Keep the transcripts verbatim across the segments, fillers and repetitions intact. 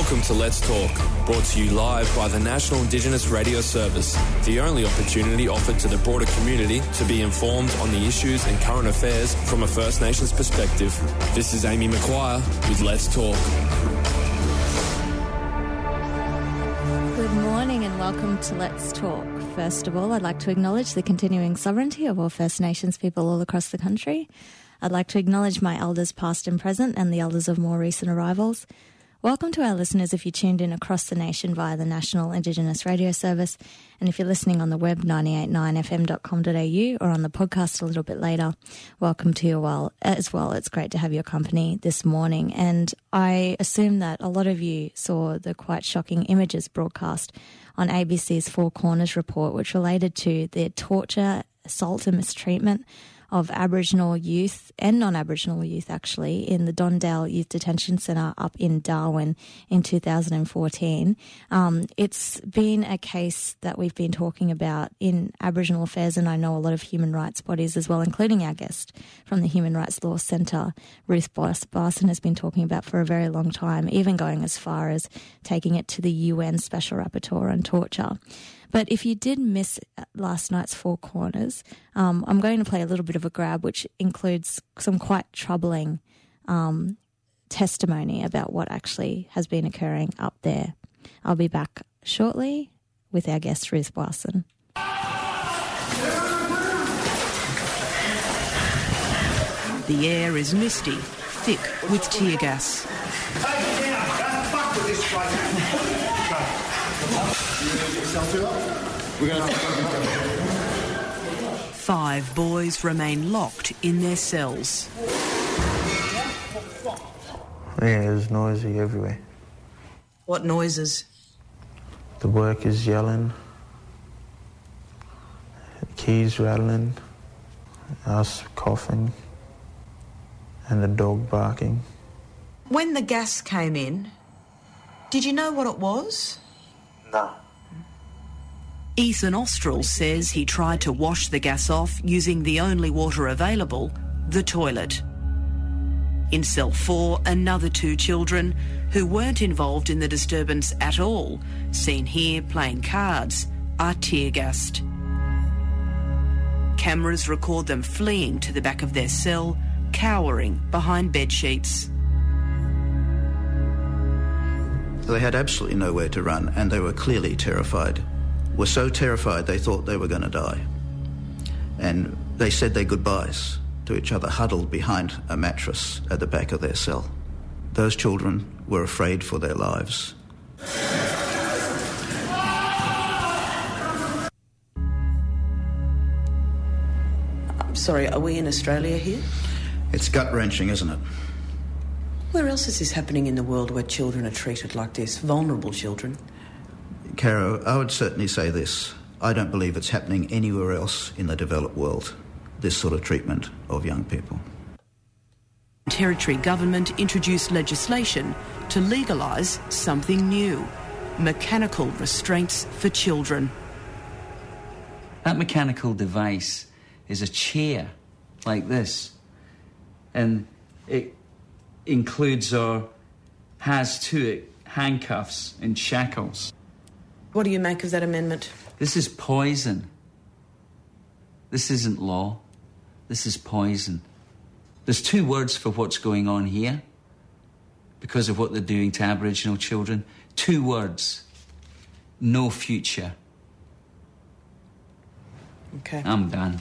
Welcome to Let's Talk, brought to you live by the National Indigenous Radio Service, the only opportunity offered to the broader community to be informed on the issues and current affairs from a First Nations perspective. This is Amy McGuire with Let's Talk. Good morning and welcome to Let's Talk. First of all, I'd like to acknowledge the continuing sovereignty of all First Nations people all across the country. I'd like to acknowledge my elders past and present and the elders of more recent arrivals. Welcome to our listeners if you tuned in across the nation via the National Indigenous Radio Service, and if you're listening on the web ninety-eight point nine f m dot com dot a u or on the podcast a little bit later, welcome to you all as well. It's great to have your company this morning, and I assume that a lot of you saw the quite shocking images broadcast on A B C's Four Corners report, which related to the torture, assault and mistreatment of Aboriginal youth and non-Aboriginal youth, actually, in the Don Dale Youth Detention Centre up in Darwin in two thousand fourteen. Um, it's been a case that we've been talking about in Aboriginal affairs, and I know a lot of human rights bodies as well, including our guest from the Human Rights Law Centre, Ruth Barson, has been talking about for a very long time, even going as far as taking it to the U N Special Rapporteur on Torture. But if you did miss last night's Four Corners, um, I'm going to play a little bit of a grab, which includes some quite troubling um, testimony about what actually has been occurring up there. I'll be back shortly with our guest, Ruth Barson. The air is misty, thick with tear gas. Five boys remain locked in their cells. Yeah, it was noisy everywhere. What noises? The workers yelling, keys rattling, us coughing, and the dog barking. When the gas came in, did you know what it was? No. Ethan Austral says he tried to wash the gas off using the only water available, the toilet. In cell four, another two children who weren't involved in the disturbance at all, seen here playing cards, are tear-gassed. Cameras record them fleeing to the back of their cell, cowering behind bed sheets. They had absolutely nowhere to run, and they were clearly terrified. Were so terrified they thought they were going to die. And they said their goodbyes to each other, huddled behind a mattress at the back of their cell. Those children were afraid for their lives. I'm sorry, are we in Australia here? It's gut-wrenching, isn't it? Where else is this happening in the world where children are treated like this, vulnerable children? Caro, I would certainly say this. I don't believe it's happening anywhere else in the developed world, this sort of treatment of young people. Territory government introduced legislation to legalise something new, mechanical restraints for children. That mechanical device is a chair like this, and it includes or has to it handcuffs and shackles. What do you make of that amendment? This is poison. This isn't law. This is poison. There's two words for what's going on here because of what they're doing to Aboriginal children. Two words. No future. Okay. I'm done.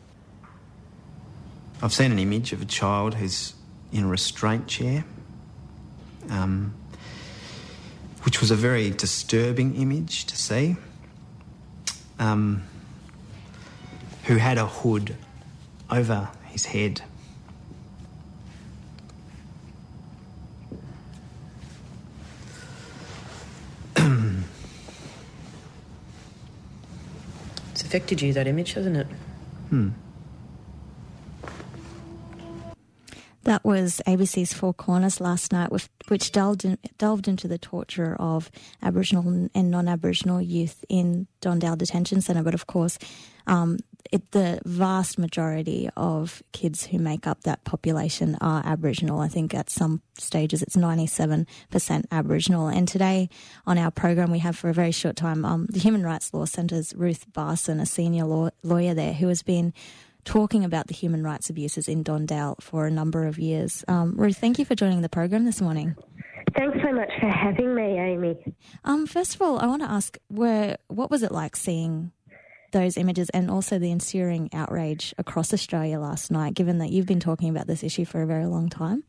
I've seen an image of a child who's in a restraint chair, um, which was a very disturbing image to see, um, who had a hood over his head. It's affected you, that image, hasn't it? Hmm. That was A B C's Four Corners last night, with, which delved, in, delved into the torture of Aboriginal and non-Aboriginal youth in Don Dale Detention Centre. But of course, um, it, the vast majority of kids who make up that population are Aboriginal. I think at some stages it's ninety-seven percent Aboriginal. And today on our program we have for a very short time um, the Human Rights Law Centre's Ruth Barson, a senior law, lawyer there, who has been talking about the human rights abuses in Don Dale for a number of years. Um, Ruth, thank you for joining the program this morning. Thanks so much for having me, Amy. Um, first of all, I want to ask, where, what was it like seeing those images and also the ensuing outrage across Australia last night, given that you've been talking about this issue for a very long time?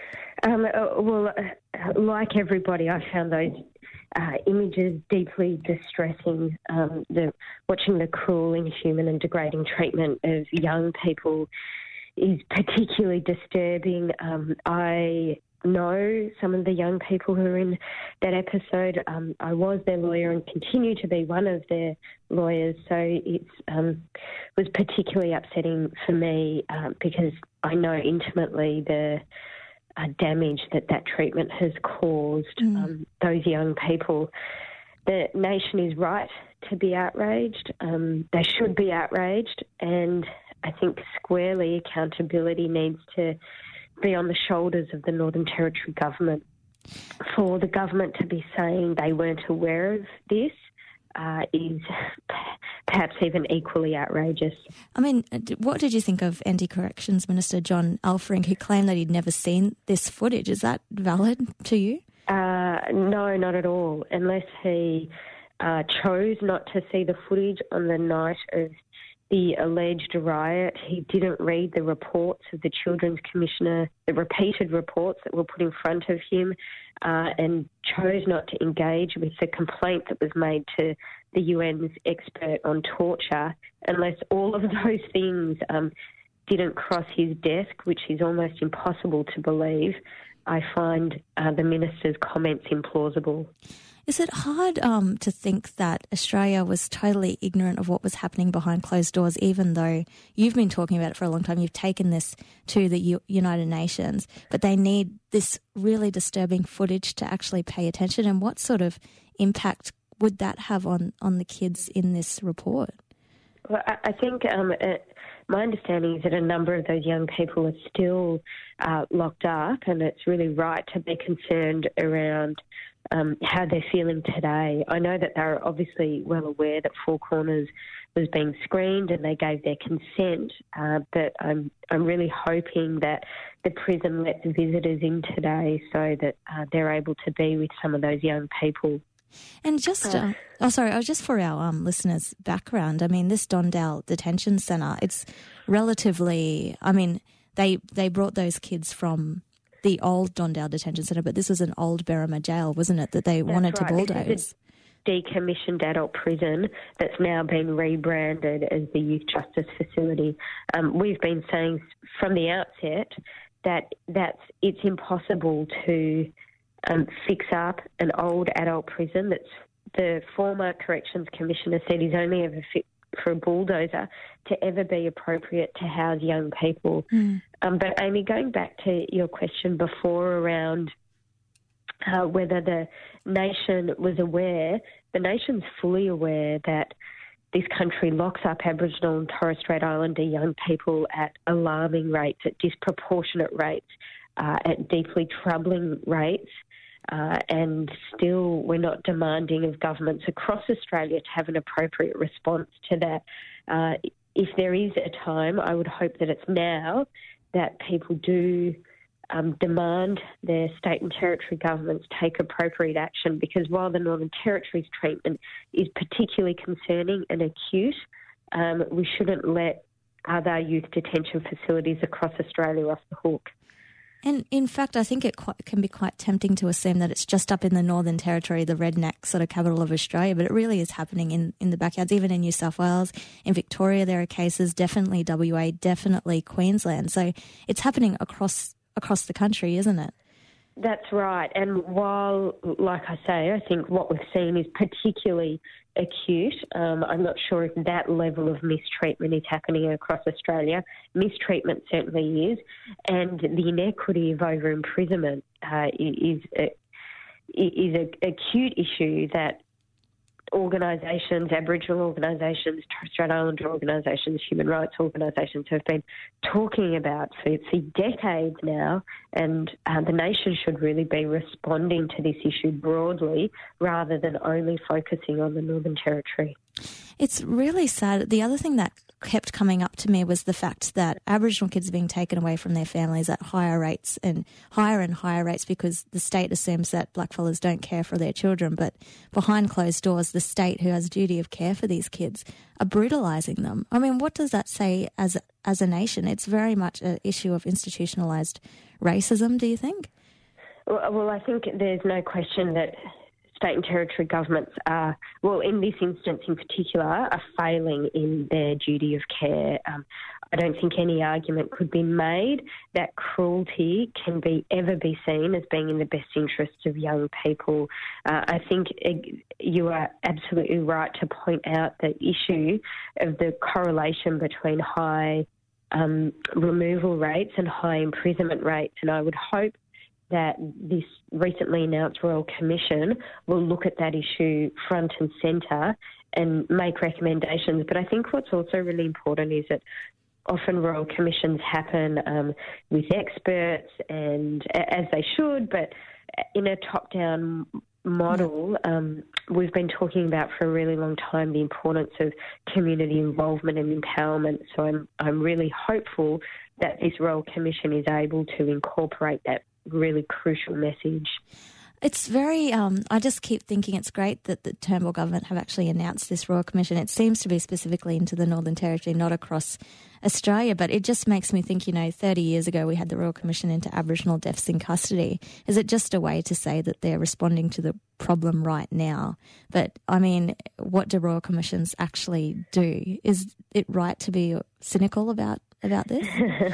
Um, uh, well, uh, like everybody, I found those uh, images deeply distressing. Um, the, watching the cruel, inhuman and degrading treatment of young people is particularly disturbing. Um, I know some of the young people who were in that episode. Um, I was their lawyer and continue to be one of their lawyers, so it um, was particularly upsetting for me uh, because I know intimately the uh, damage that that treatment has caused mm. um, those young people. The nation is right to be outraged. Um, they should be outraged, and I think squarely accountability needs to be on the shoulders of the Northern Territory government. For the government to be saying they weren't aware of this uh, is perhaps even equally outrageous. I mean, what did you think of Anti-Corrections Minister John Alfring, who claimed that he'd never seen this footage? Is that valid to you? Uh, no, not at all, unless he uh, chose not to see the footage on the night of the alleged riot. He didn't read the reports of the Children's Commissioner, the repeated reports that were put in front of him, uh, and chose not to engage with the complaint that was made to the U N's expert on torture. Unless all of those things um, didn't cross his desk, which is almost impossible to believe, I find uh, the Minister's comments implausible. Is it hard um, to think that Australia was totally ignorant of what was happening behind closed doors, even though you've been talking about it for a long time, you've taken this to the U- United Nations, but they need this really disturbing footage to actually pay attention? And what sort of impact would that have on, on the kids in this report? Well, I, I think um, uh, my understanding is that a number of those young people are still uh, locked up, and it's really right to be concerned around Um, how they're feeling today. I know that they're obviously well aware that Four Corners was being screened and they gave their consent, uh, but I'm I'm really hoping that the prison lets visitors in today so that uh, they're able to be with some of those young people. And just, uh, oh sorry, oh, just for our um, listeners' background, I mean, this Don Dale Detention Centre, it's relatively, I mean, they they brought those kids from the old Don Dale Detention Centre, but this was an old Berrima jail, wasn't it, that they That's wanted right. to bulldoze? This is a decommissioned adult prison that's now been rebranded as the Youth Justice Facility. Um, we've been saying from the outset that that's it's impossible to um, fix up an old adult prison. That's the former Corrections Commissioner said is only ever fit for a bulldozer to ever be appropriate to house young people. Mm. Um, but Amy, going back to your question before around uh, whether the nation was aware, the nation's fully aware that this country locks up Aboriginal and Torres Strait Islander young people at alarming rates, at disproportionate rates, uh, at deeply troubling rates. Uh, and still we're not demanding of governments across Australia to have an appropriate response to that. Uh, if there is a time, I would hope that it's now that people do um, demand their state and territory governments take appropriate action, because while the Northern Territory's treatment is particularly concerning and acute, um, we shouldn't let other youth detention facilities across Australia off the hook. And in fact, I think it quite, can be quite tempting to assume that it's just up in the Northern Territory, the redneck sort of capital of Australia, but it really is happening in, in the backyards, even in New South Wales. In Victoria, there are cases, definitely W A, definitely Queensland. So it's happening across across the country, isn't it? That's right. And while, like I say, I think what we've seen is particularly acute, um, I'm not sure if that level of mistreatment is happening across Australia. Mistreatment certainly is. And the inequity of over-imprisonment uh, is, a, is an acute issue that organisations, Aboriginal organisations, Torres Strait Islander organisations, human rights organisations have been talking about for, for decades now, and uh, the nation should really be responding to this issue broadly rather than only focusing on the Northern Territory. It's really sad. The other thing that kept coming up to me was the fact that Aboriginal kids are being taken away from their families at higher rates and higher and higher rates because the state assumes that blackfellas don't care for their children. But behind closed doors, the state, who has duty of care for these kids, are brutalising them. I mean, what does that say as as a nation? It's very much an issue of institutionalised racism, do you think? Well, well, I think there's no question that state and territory governments are, well, in this instance in particular, are failing in their duty of care. Um, I don't think any argument could be made that cruelty can be ever be seen as being in the best interests of young people. Uh, I think it, you are absolutely right to point out the issue of the correlation between high um, removal rates and high imprisonment rates, and I would hope that this recently announced Royal Commission will look at that issue front and centre and make recommendations. But I think what's also really important is that often Royal Commissions happen um, with experts, and as they should, but in a top-down model, um, we've been talking about for a really long time the importance of community involvement and empowerment. So I'm I'm really hopeful that this Royal Commission is able to incorporate that really crucial message. It's very, um, I just keep thinking it's great that the Turnbull government have actually announced this Royal Commission. It seems to be specifically into the Northern Territory, not across Australia, but it just makes me think, you know, thirty years ago we had the Royal Commission into Aboriginal deaths in custody. Is it just a way to say that they're responding to the problem right now? But, I mean, what do Royal Commissions actually do? Is it right to be cynical about about this?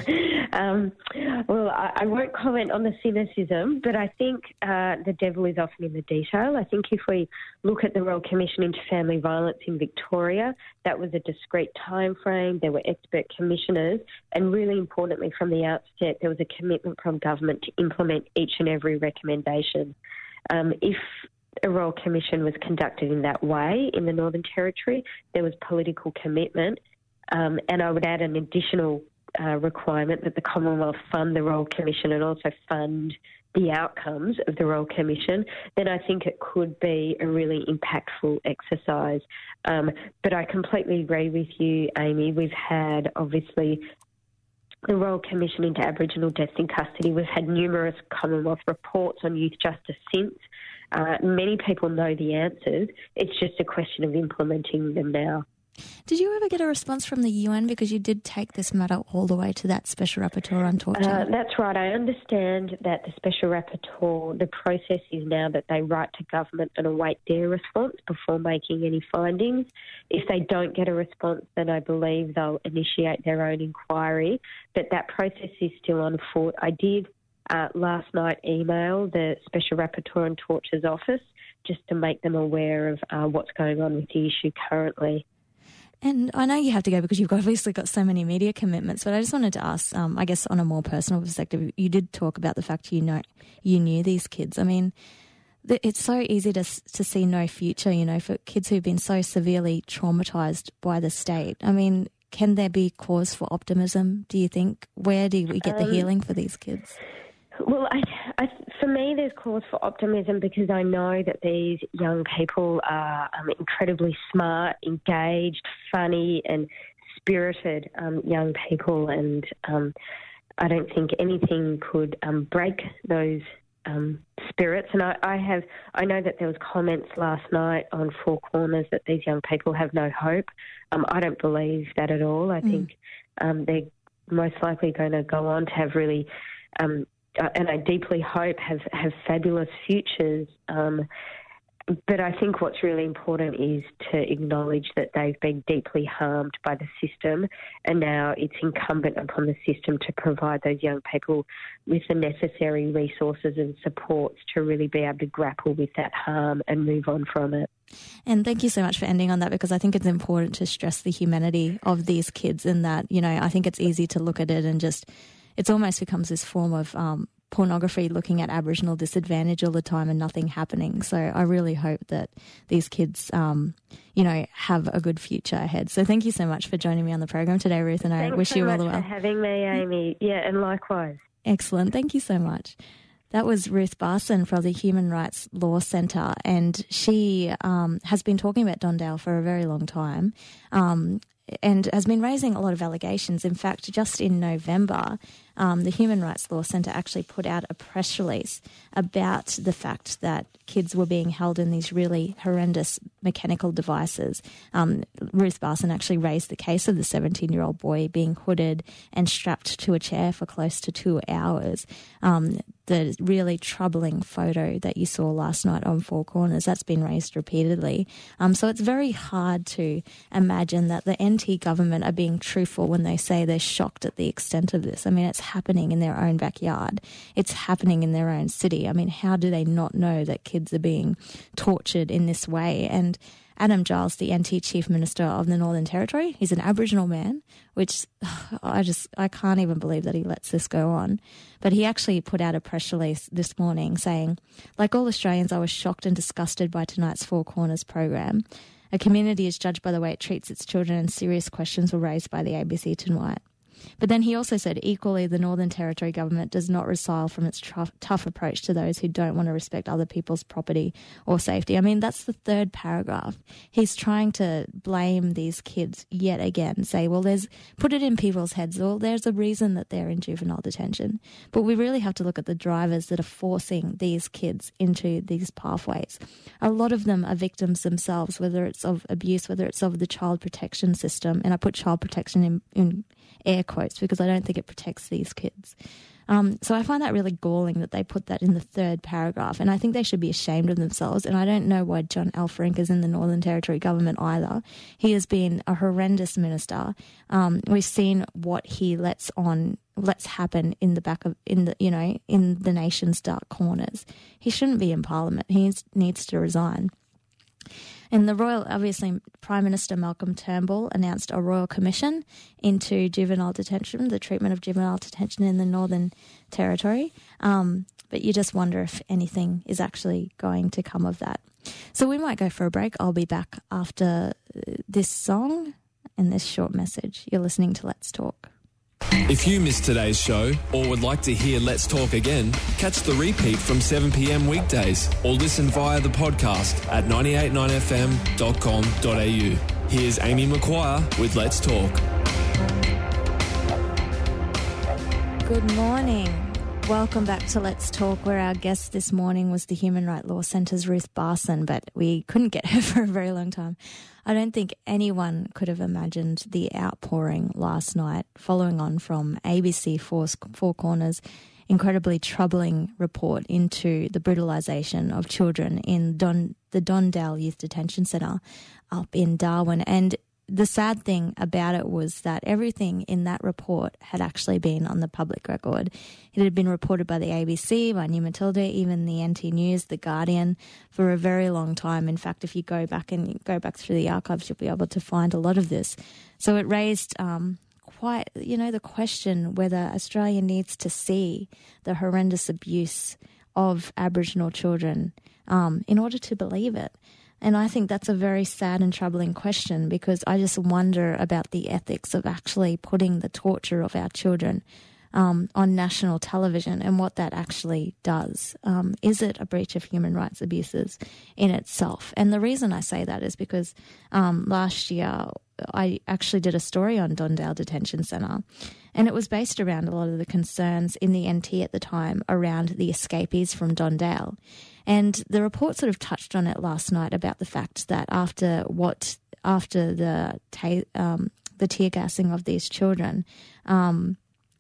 um, well, I, I won't comment on the cynicism, but I think uh, the devil is often in the detail. I think if we look at the Royal Commission into Family Violence in Victoria, that was a discrete time frame. There were expert commissioners, and really importantly from the outset, there was a commitment from government to implement each and every recommendation. Um, if a Royal Commission was conducted in that way in the Northern Territory, there was political commitment. Um, and I would add an additional uh, requirement that the Commonwealth fund the Royal Commission and also fund the outcomes of the Royal Commission, then I think it could be a really impactful exercise. Um, but I completely agree with you, Amy. We've had, obviously, the Royal Commission into Aboriginal deaths in custody. We've had numerous Commonwealth reports on youth justice since. Uh, many people know the answers. It's just a question of implementing them now. Did you ever get a response from the U N? Because you did take this matter all the way to that Special Rapporteur on torture. Uh, that's right. I understand that the Special Rapporteur, the process is now that they write to government and await their response before making any findings. If they don't get a response, then I believe they'll initiate their own inquiry. But that process is still on foot. I did uh, last night email the Special Rapporteur on Torture's office just to make them aware of uh, what's going on with the issue currently. And I know you have to go because you've obviously got so many media commitments, but I just wanted to ask, um, I guess on a more personal perspective, you did talk about the fact you know you knew these kids. I mean, it's so easy to to see no future, you know, for kids who've been so severely traumatised by the state. I mean, can there be cause for optimism, do you think? Where do we get um, the healing for these kids? Well, I, I, for me, there's cause for optimism because I know that these young people are um, incredibly smart, engaged, funny and spirited um, young people, and um, I don't think anything could um, break those um, spirits. And I, I have, I know that there was comments last night on Four Corners that these young people have no hope. Um, I don't believe that at all. I mm. think um, they're most likely going to go on to have really um, Uh, and I deeply hope have, have fabulous futures. Um, but I think what's really important is to acknowledge that they've been deeply harmed by the system, and now it's incumbent upon the system to provide those young people with the necessary resources and supports to really be able to grapple with that harm and move on from it. And thank you so much for ending on that, because I think it's important to stress the humanity of these kids, in that, you know, I think it's easy to look at it and just, it almost becomes this form of um, pornography looking at Aboriginal disadvantage all the time and nothing happening. So I really hope that these kids, um, you know, have a good future ahead. So thank you so much for joining me on the program today, Ruth, and I Thanks wish so you all much the well. for having me, Amy. Yeah, and likewise. Excellent. Thank you so much. That was Ruth Barson from the Human Rights Law Centre, and she um, has been talking about Don Dale for a very long time. Um, and has been raising a lot of allegations. In fact, just in November, um, the Human Rights Law Centre actually put out a press release about the fact that kids were being held in these really horrendous mechanical devices. Um, Ruth Barson actually raised the case of the seventeen-year-old boy being hooded and strapped to a chair for close to two hours. Um, the really troubling photo that you saw last night on Four Corners, that's been raised repeatedly. Um, so it's very hard to imagine that the N T government are being truthful when they say they're shocked at the extent of this. I mean, it's happening in their own backyard. It's happening in their own city. I mean, how do they not know that kids are being tortured in this way? And Adam Giles, the N T Chief Minister of the Northern Territory, he's an Aboriginal man, which I just, I can't even believe that he lets this go on. But he actually put out a press release this morning saying, like all Australians, I was shocked and disgusted by tonight's Four Corners program. A community is judged by the way it treats its children, and serious questions were raised by the A B C tonight. But then he also said, equally, the Northern Territory government does not resile from its tough, tough approach to those who don't want to respect other people's property or safety. I mean, that's the third paragraph. He's trying to blame these kids yet again, say, well, there's, put it in people's heads, well, there's a reason that they're in juvenile detention. But we really have to look at the drivers that are forcing these kids into these pathways. A lot of them are victims themselves, whether it's of abuse, whether it's of the child protection system. And I put child protection in, in air quotes because I don't think it protects these kids. Um, so I find that really galling that they put that in the third paragraph, and I think they should be ashamed of themselves. And I don't know why John Elferink is in the Northern Territory government either. He has been a horrendous minister. Um, we've seen what he lets on lets happen in the back of in the you know in the nation's dark corners. He shouldn't be in Parliament. He needs, needs to resign. And the Royal, obviously, Prime Minister Malcolm Turnbull announced a Royal Commission into juvenile detention, the treatment of juvenile detention in the Northern Territory. Um, but you just wonder if anything is actually going to come of that. So we might go for a break. I'll be back after this song and this short message. You're listening to Let's Talk. If you missed today's show or would like to hear Let's Talk again, catch the repeat from seven p.m. weekdays or listen via the podcast at nine eight nine f m dot com dot a u. Here's Amy McGuire with Let's Talk. Good morning. Welcome back to Let's Talk, where our guest this morning was the Human Rights Law Centre's Ruth Barson, but we couldn't get her for a very long time. I don't think anyone could have imagined the outpouring last night following on from A B C Four, Four Corners' incredibly troubling report into the brutalisation of children in Don, the Don Dale Youth Detention Centre up in Darwin. And the sad thing about it was that everything in that report had actually been on the public record. It had been reported by the A B C, by New Matilda, even the N T News, The Guardian, for a very long time. In fact, if you go back and go back through the archives, you'll be able to find a lot of this. So it raised um, quite, you know, the question whether Australia needs to see the horrendous abuse of Aboriginal children um, in order to believe it. And I think that's a very sad and troubling question, because I just wonder about the ethics of actually putting the torture of our children um, on national television and what that actually does. Um, is it a breach of human rights abuses in itself? And the reason I say that is because um, last year I actually did a story on Don Dale Detention Centre, and it was based around a lot of the concerns in the N T at the time around the escapees from Don Dale. And the report sort of touched on it last night about the fact that after what after the ta- um, the tear gassing of these children, um,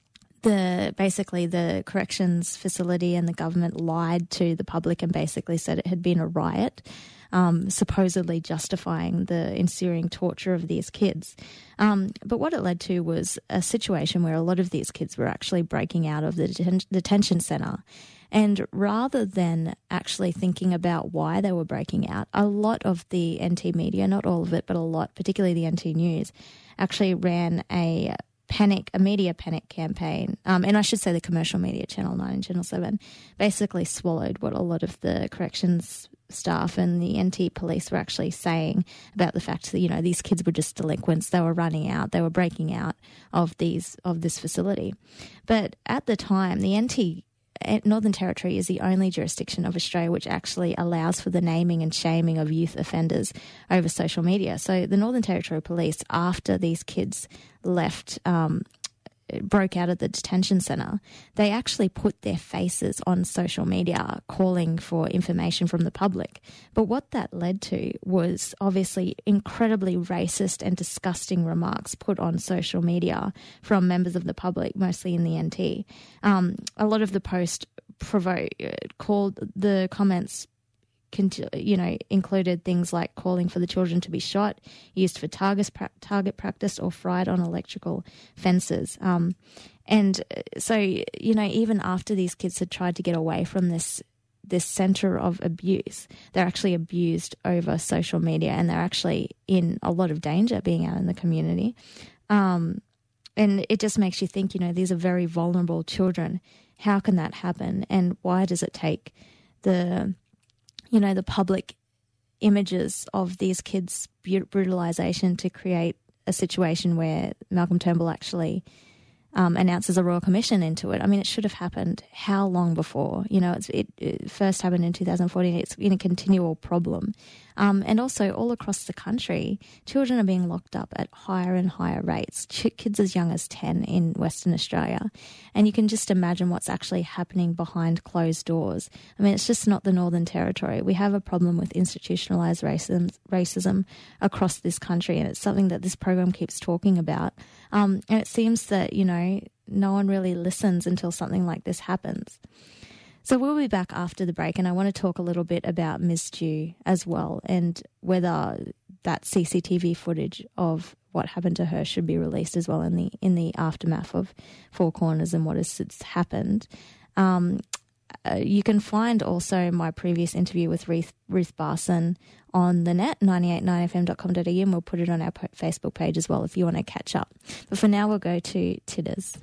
the basically the corrections facility and the government lied to the public and basically said it had been a riot, um, supposedly justifying the ensuing torture of these kids. Um, but what it led to was a situation where a lot of these kids were actually breaking out of the deten- detention centre. And rather than actually thinking about why they were breaking out, a lot of the N T media, not all of it, but a lot, particularly the N T News, actually ran a panic, a media panic campaign, um, and I should say the commercial media, Channel nine and Channel seven, basically swallowed what a lot of the corrections staff and the N T police were actually saying about the fact that, you know, these kids were just delinquents. They were running out. They were breaking out of these of this facility. But at the time, the N T Northern Territory is the only jurisdiction of Australia which actually allows for the naming and shaming of youth offenders over social media. So the Northern Territory Police, after these kids left, um, broke out of the detention centre, they actually put their faces on social media calling for information from the public. But what that led to was obviously incredibly racist and disgusting remarks put on social media from members of the public, mostly in the N T. Um, a lot of the post provo- called the comments you know, included things like calling for the children to be shot, used for target, target practice, or fried on electrical fences. Um, and so, you know, even after these kids had tried to get away from this this centre of abuse, they're actually abused over social media, and they're actually in a lot of danger being out in the community. Um, and it just makes you think, you know, these are very vulnerable children. How can that happen? And why does it take the you know, the public images of these kids' brutalisation to create a situation where Malcolm Turnbull actually um, announces a royal commission into it? I mean, it should have happened how long before? You know, it's, it, it first happened in two thousand fourteen. It's been a continual problem. Um, and also all across the country, children are being locked up at higher and higher rates, Ch- kids as young as ten in Western Australia. And you can just imagine what's actually happening behind closed doors. I mean, it's just not the Northern Territory. We have a problem with institutionalised racism, racism across this country, and it's something that this program keeps talking about. Um, and it seems that, you know, no one really listens until something like this happens. So we'll be back after the break, and I want to talk a little bit about Miss Dhu as well, and whether that C C T V footage of what happened to her should be released as well in the in the aftermath of Four Corners and what has since happened. Um, uh, you can find also my previous interview with Ruth, Ruth Barson on the net, nine eight nine f m dot com dot a u, and we'll put it on our Facebook page as well if you want to catch up. But for now, we'll go to Titters.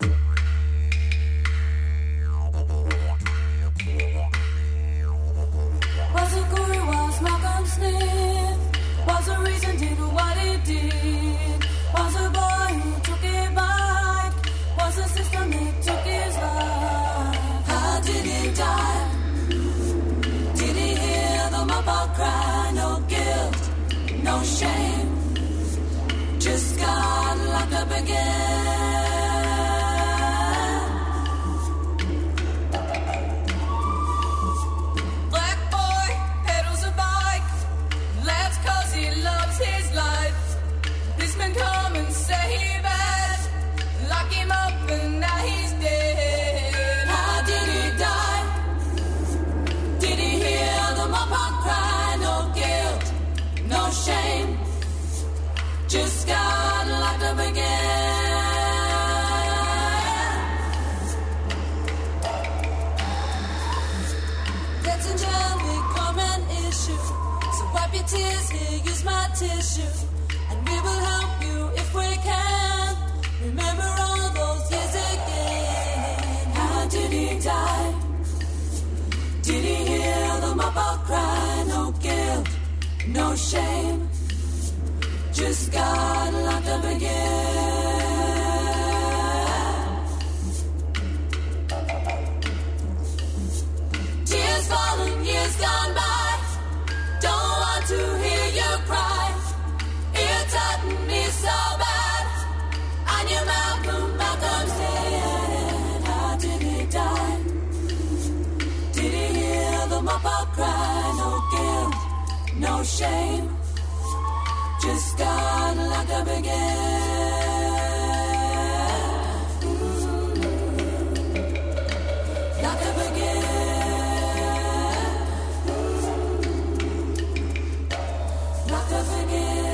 Was a guru, was Malcolm Smith, was a reason did what he did, was a boy who took it back, was a system that took his life. How did he die? Did he hear the mother cry? No guilt, no shame, just got locked up again. Come and save us, lock him up and now he's dead. How did he die? Did he hear the mopper cry? No guilt, no shame, just got locked up again. That's a jelly common issue, so wipe your tears here, use my tissue. And we will help you if we can. Remember all those years again. How did he die? Did he hear the mopper cry? No guilt, no shame, just got locked up again. Tears falling, years gone by. Don't want to hear you cry. It's hurting me so bad. I knew Malcolm, Malcolm said, how did he die? Did he hear the mopper cry? No guilt, no shame, just got locked up again. Mm-hmm. Locked up again. Mm-hmm. Locked up again.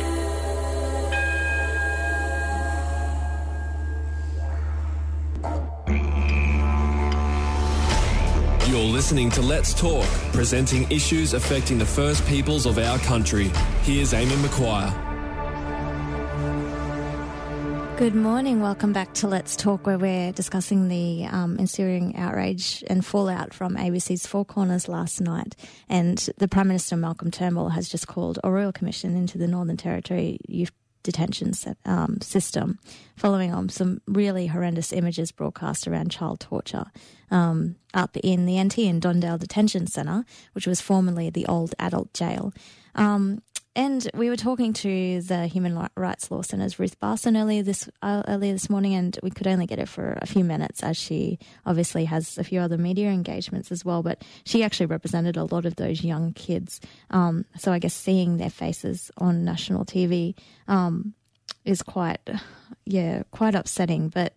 You're listening to Let's Talk, presenting issues affecting the First Peoples of our country. Here's Amy McQuire. Good morning. Welcome back to Let's Talk, where we're discussing the um, ensuing outrage and fallout from A B C's Four Corners last night. And the Prime Minister, Malcolm Turnbull, has just called a royal commission into the Northern Territory youth detention um, system, following on some really horrendous images broadcast around child torture um, up in the N T in Dondale Detention Centre, which was formerly the old adult jail. Um, And we were talking to the Human Rights Law Centre's Ruth Barson earlier this uh, earlier this morning, and we could only get her for a few minutes, as she obviously has a few other media engagements as well. But she actually represented a lot of those young kids. Um, so I guess seeing their faces on national T V um, is quite, yeah, quite upsetting. But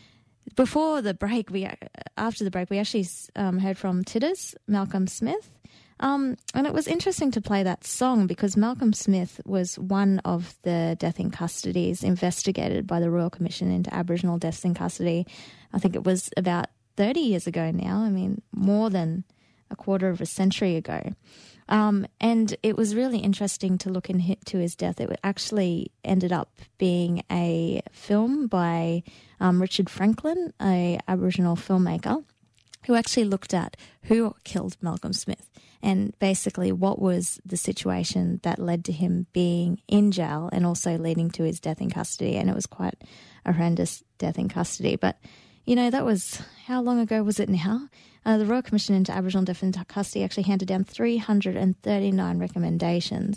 before the break, we after the break, we actually um, heard from Tidders, Malcolm Smith. Um, and it was interesting to play that song because Malcolm Smith was one of the death in custodies investigated by the Royal Commission into Aboriginal deaths in custody. I think it was about thirty years ago now. I mean, more than a quarter of a century ago. Um, and it was really interesting to look into his death. It actually ended up being a film by um, Richard Franklin, a Aboriginal filmmaker, who actually looked at who killed Malcolm Smith and basically what was the situation that led to him being in jail and also leading to his death in custody. And it was quite a horrendous death in custody. But, you know, that was, how long ago was it now? Uh, the Royal Commission into Aboriginal Death in Custody actually handed down three hundred thirty-nine recommendations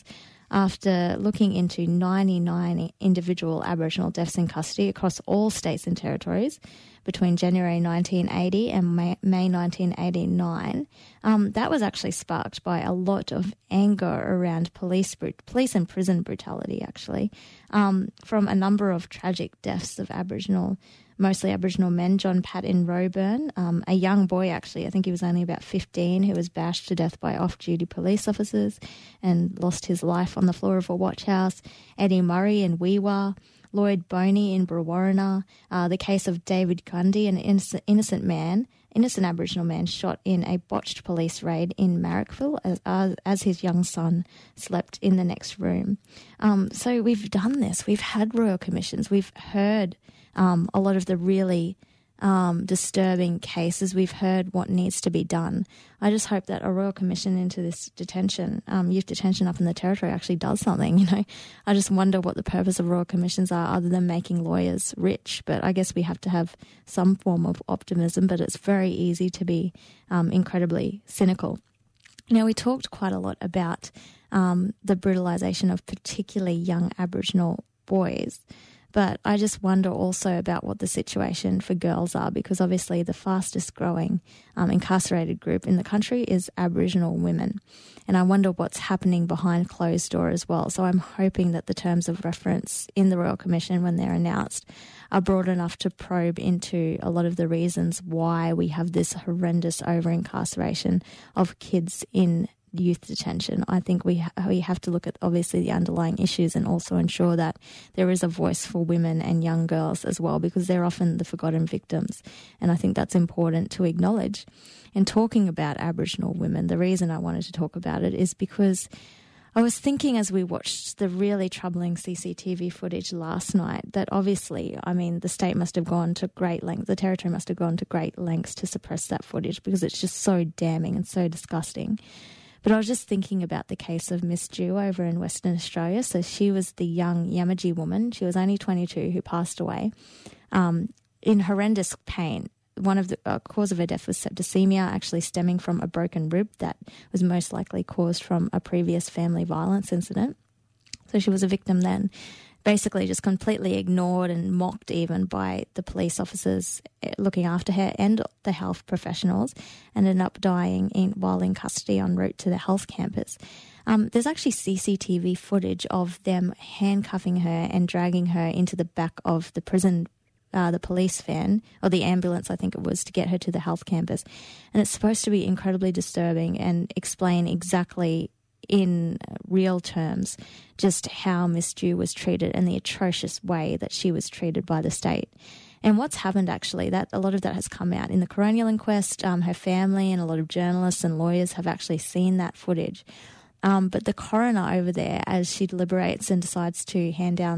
after looking into ninety-nine individual Aboriginal deaths in custody across all states and territories between January nineteen eighty and May, May nineteen eighty-nine. Um, that was actually sparked by a lot of anger around police police and prison brutality, actually, um, from a number of tragic deaths of Aboriginal, mostly Aboriginal men. John Pat in Roebourne, um, a young boy, actually, I think he was only about fifteen, who was bashed to death by off-duty police officers and lost his life on the floor of a watch house. Eddie Murray in Weewa, Lloyd Boney in Brewarrina, uh, the case of David Gundy, an innocent, innocent man, innocent Aboriginal man shot in a botched police raid in Marrickville as, as, as his young son slept in the next room. Um, so we've done this. We've had royal commissions. We've heard um, a lot of the really um, disturbing cases. We've heard what needs to be done. I just hope that a royal commission into this detention, um, youth detention up in the territory actually does something, you know. I just wonder what the purpose of royal commissions are other than making lawyers rich. But I guess we have to have some form of optimism, but it's very easy to be um, incredibly cynical. Now, we talked quite a lot about um, the brutalisation of particularly young Aboriginal boys. But I just wonder also about what the situation for girls are, because obviously the fastest growing um, incarcerated group in the country is Aboriginal women. And I wonder what's happening behind closed door as well. So I'm hoping that the terms of reference in the Royal Commission, when they're announced, are broad enough to probe into a lot of the reasons why we have this horrendous over-incarceration of kids in youth detention. I think we ha- we have to look at obviously the underlying issues and also ensure that there is a voice for women and young girls as well, because they're often the forgotten victims. And I think that's important to acknowledge. And talking about Aboriginal women, the reason I wanted to talk about it is because I was thinking as we watched the really troubling C C T V footage last night that obviously, I mean, the state must have gone to great lengths, the territory must have gone to great lengths to suppress that footage because it's just so damning and so disgusting. But I was just thinking about the case of Miss Jew over in Western Australia. So she was the young Yamaji woman. She was only twenty-two who passed away um, in horrendous pain. One of the uh, cause of her death was septicemia, actually stemming from a broken rib that was most likely caused from a previous family violence incident. So she was a victim then. Basically just completely ignored and mocked even by the police officers looking after her and the health professionals, and ended up dying in, while in custody en route to the health campus. Um, there's actually C C T V footage of them handcuffing her and dragging her into the back of the prison, uh, the police van, or the ambulance, I think it was, to get her to the health campus. And it's supposed to be incredibly disturbing and explain exactly in real terms just how Miss Jew was treated and the atrocious way that she was treated by the state. And what's happened actually, that a lot of that has come out in the coronial inquest. Um, her family and a lot of journalists and lawyers have actually seen that footage. Um, but the coroner over there, as she deliberates and decides to hand down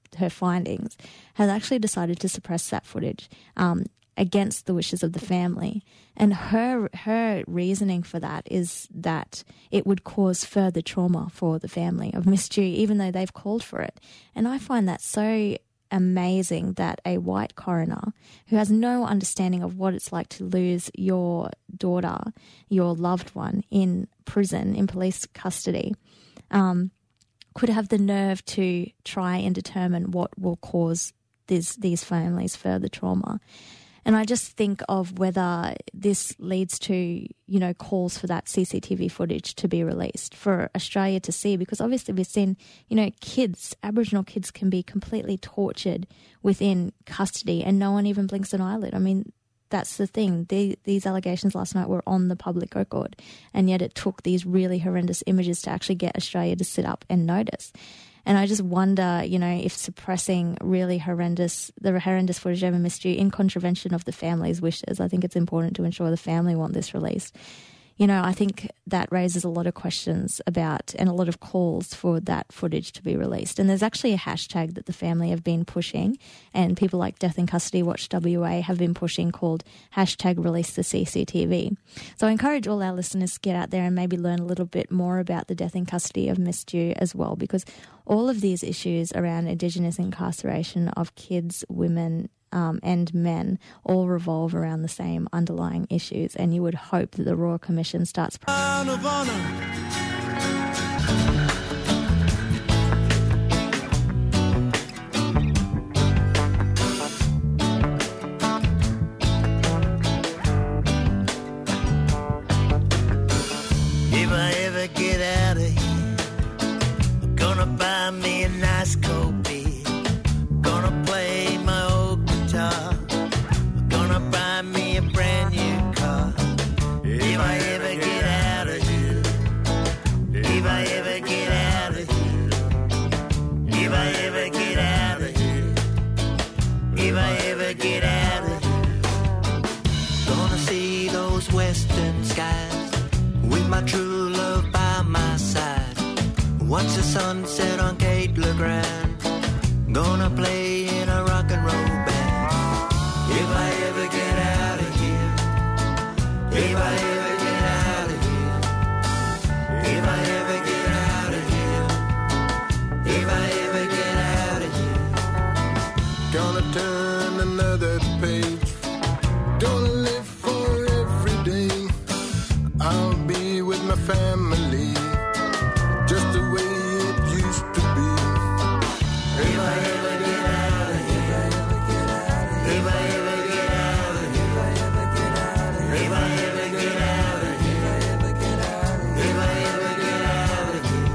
her findings, has actually decided to suppress that footage um, against the wishes of the family. And her her reasoning for that is that it would cause further trauma for the family of Miss Dhu, even though they've called for it. And I find that so amazing that a white coroner who has no understanding of what it's like to lose your daughter, your loved one, in prison, in police custody, um, could have the nerve to try and determine what will cause these these families further trauma. And I just think of whether this leads to, you know, calls for that C C T V footage to be released for Australia to see, because obviously we've seen, you know, kids, Aboriginal kids can be completely tortured within custody and no one even blinks an eyelid. I mean, that's the thing. The, these allegations last night were on the public record, and yet it took these really horrendous images to actually get Australia to sit up and notice. And I just wonder, you know, if suppressing really horrendous, the horrendous footage of Miss Dhu in contravention of the family's wishes, I think it's important to ensure the family want this released. You know, I think that raises a lot of questions about, and a lot of calls for that footage to be released. And there's actually a hashtag that the family have been pushing, and people like Death in Custody Watch W A have been pushing, called hashtag release the C C T V. So I encourage all our listeners to get out there and maybe learn a little bit more about the death in custody of Miss Dhu as well, because all of these issues around Indigenous incarceration of kids, women, Um, and men all revolve around the same underlying issues, and you would hope that the Royal Commission starts... Crown of Honour. If I ever get out of here, I'm gonna buy me a nice cold beer, gonna play my old guitar, I'm gonna buy me a brand new car. If I ever get out of here, if I ever get out of here, if I ever get out of here, if I ever get out of here, gonna see those western skies with my true love by my side. Watch the sunset on Cape Le Grand, gonna play in a rock and roll band. If I ever get out of here, if I ever get out of here, if I ever get out of here, if I ever get out of here, gonna turn another page, gonna live for every day. I'll be with my family, just the way it used to be. If I ever get out of here, if I ever get out of here, if I ever get out of here, if I ever get out of here.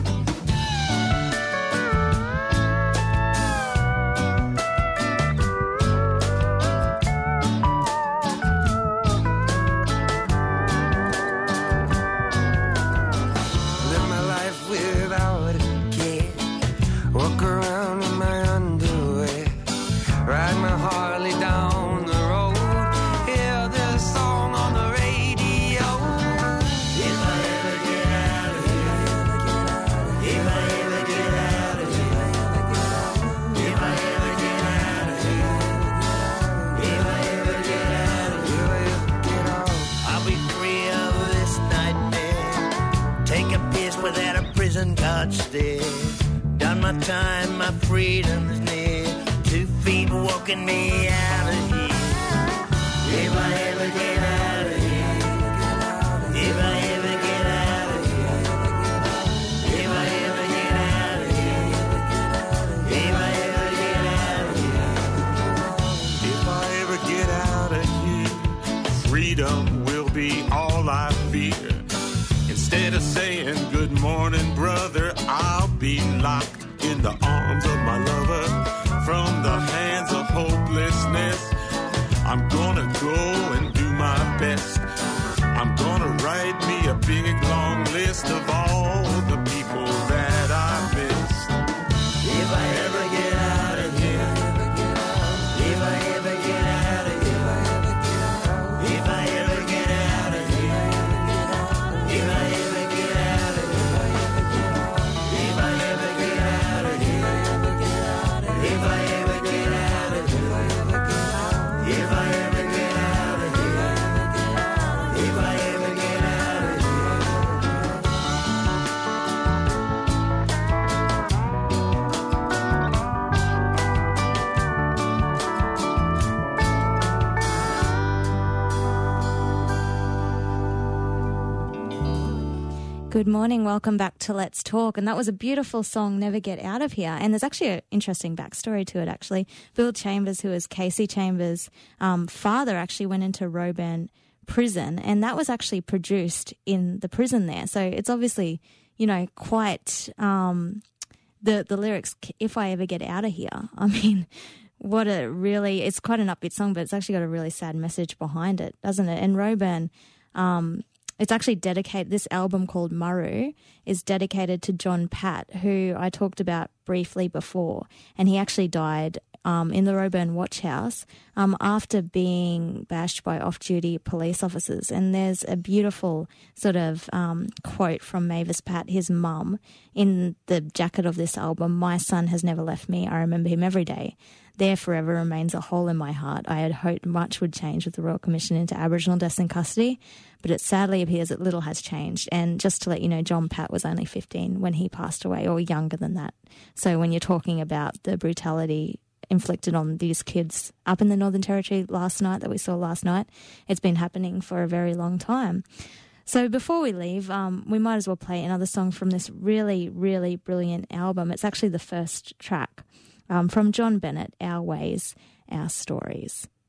Live my life without a care, walk around in my underwear, ride my Harley down the road, hear this song on the radio. If I ever get out of here, if I ever get out of here, if I ever get out of here, if I ever get out of here, I'll be free of this nightmare, take a piss without a prison guard stare. Done my time, my freedom's near, two feet walking me out of here. If I ever get out of here, if I ever get out of here, if I ever get out of here, if I ever get out of here, If I ever get out of here, freedom will be all I fear. Instead of saying good morning, brother, I'll be locked in the arms of my lover. From the hands of hopelessness, I'm gonna go and do my best. I'm gonna write me a big long list of all the people that I missed. if I ever get out of here, if I ever get out of here, if I ever get out of here, if I ever get out of here, if I ever get out of here, if I ever get out of here, Good morning, welcome back to Let's Talk. And that was a beautiful song, Never Get Out of Here. And there's actually an interesting backstory to it, actually. Bill Chambers, who is Casey Chambers' um, father, actually went into Roebourne prison, and that was actually produced in the prison there. So it's obviously, you know, quite um, the, the lyrics, If I Ever Get Out of Here. I mean, what a really, it's quite an upbeat song, but it's actually got a really sad message behind it, doesn't it? And Roebourne, um, it's actually dedicated, this album called Murru is dedicated to John Pat, who I talked about briefly before. And he actually died um, in the Roebourne Watch House um, after being bashed by off-duty police officers. And there's a beautiful sort of um, quote from Mavis Pat, his mum, in the jacket of this album: "My son has never left me. I remember him every day. There forever remains a hole in my heart. I had hoped much would change with the Royal Commission into Aboriginal deaths in custody, but it sadly appears that little has changed." And just to let you know, John Pat was only fifteen when he passed away, or younger than that. So when you're talking about the brutality inflicted on these kids up in the Northern Territory last night, that we saw last night, it's been happening for a very long time. So before we leave, um, we might as well play another song from this really, really brilliant album. It's actually the first track um, from John Bennett, Our Ways, Our Stories.